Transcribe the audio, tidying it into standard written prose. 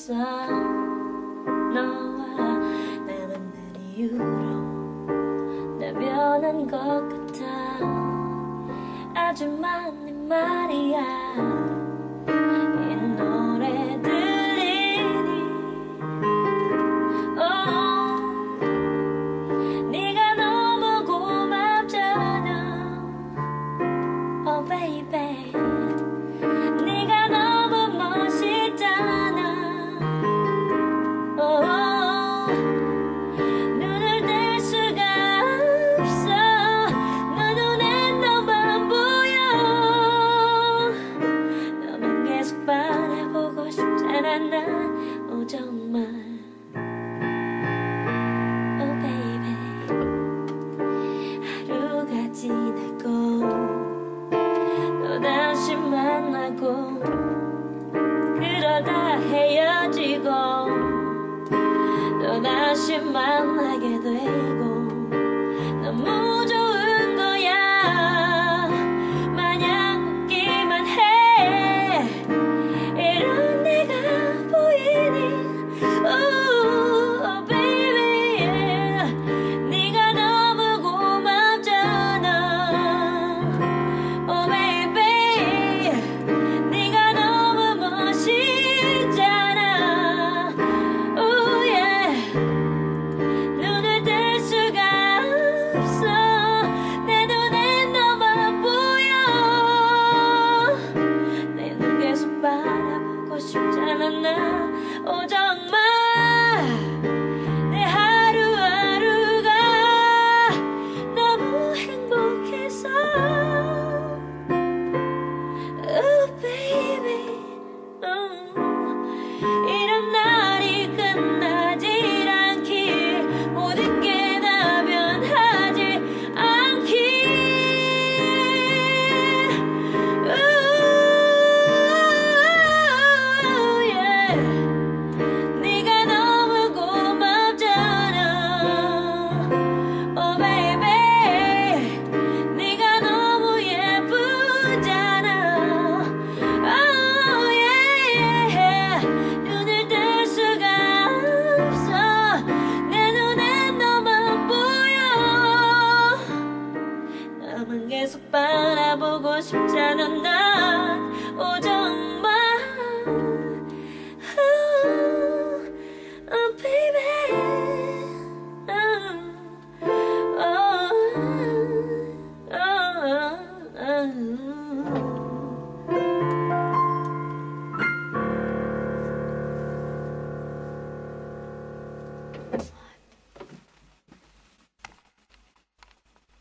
있어. 너와 나 만난 이후로 나 변한 것 같아. 아주 많은 말이야. 이 노래 들리니 네가 너무 고맙잖아. Oh baby, 네가 너무 멋있잖아. 눈을 뗄 수가 없어. 내 눈엔 너만 보여. 너만 계속 바라보고 싶잖아 난. Oh 정말 Oh baby. 하루가 지나고 또다시 만나고 그러다 헤어지고 또다시 만나게 되고 너무 좋은 거야. 마냥 웃기만 해. 이런 내가 보이니 Oh baby, 네가 너무 고맙잖아. Oh baby, 네가 너무 멋있잖아. Oh yeah. 눈을 뗄 수가 없어. 내 눈엔 너만 보여. 내 눈 계속 바라보고 싶잖아 난. Oh 정말 내 하루하루가 너무 행복해서 Oh baby, 이런 날이 끝나질 않길. 모든 게 다 변하지 않길. Yeah. 네가 너무 고맙잖아. Oh baby, 네가 너무 예쁘잖아. Oh yeah. 눈을 뗄 수가 없어. 내 눈엔 너만 보여. 나만 계속 바라보고 싶잖아 난. Oh 정말